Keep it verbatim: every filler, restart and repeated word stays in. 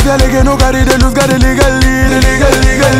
girl again, no carry the loose, got the legal lead, the legal, legal